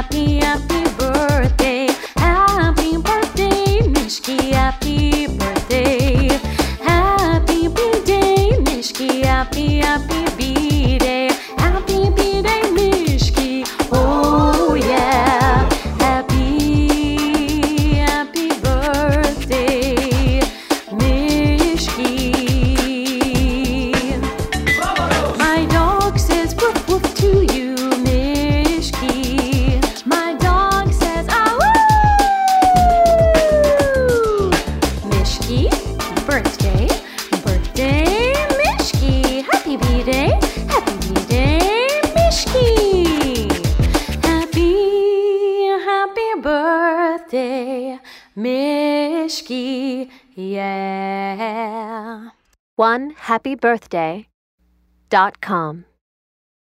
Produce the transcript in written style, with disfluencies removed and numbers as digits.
happy, happy birthday. Happy birthday, Mishki, happy birthday. Happy B-Day, Mishki, happy, happy B-Day. Happy B-Day, Mishki, oh yeah. Happy, happy birthday, Mishki. My dog says woof woof to you, Mishki. My dog says ah woo. Mishki, birthday, birthday, Mishki. Happy B-Day, Mishki. Happy, happy birthday, Mishki, yeah. OneHappyBirthday.com